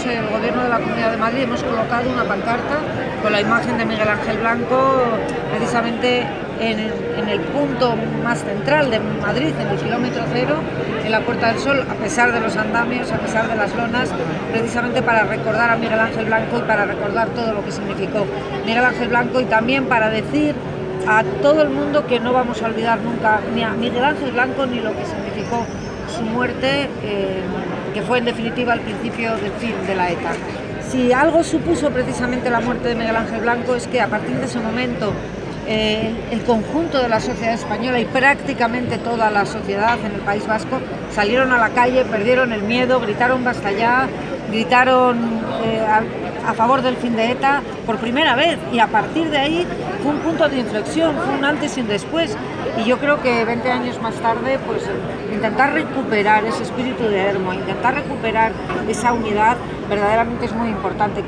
el Gobierno de la Comunidad de Madrid, hemos colocado una pancarta con la imagen de Miguel Ángel Blanco, precisamente en el punto más central de Madrid, en el kilómetro cero, en la Puerta del Sol, a pesar de los andamios, a pesar de las lonas, precisamente para recordar a Miguel Ángel Blanco y para recordar todo lo que significó Miguel Ángel Blanco, y también para decir a todo el mundo que no vamos a olvidar nunca ni a Miguel Ángel Blanco ni lo que significó su muerte, que fue en definitiva el principio del fin de la ETA. Si algo supuso precisamente la muerte de Miguel Ángel Blanco es que a partir de ese momento el conjunto de la sociedad española y prácticamente toda la sociedad en el País Vasco salieron a la calle, perdieron el miedo, gritaron basta ya, gritaron a favor del fin de ETA por primera vez, y a partir de ahí fue un punto de inflexión, fue un antes y un después, y yo creo que 20 años más tarde pues intentar recuperar ese espíritu de Hermo, intentar recuperar esa unidad verdaderamente es muy importante.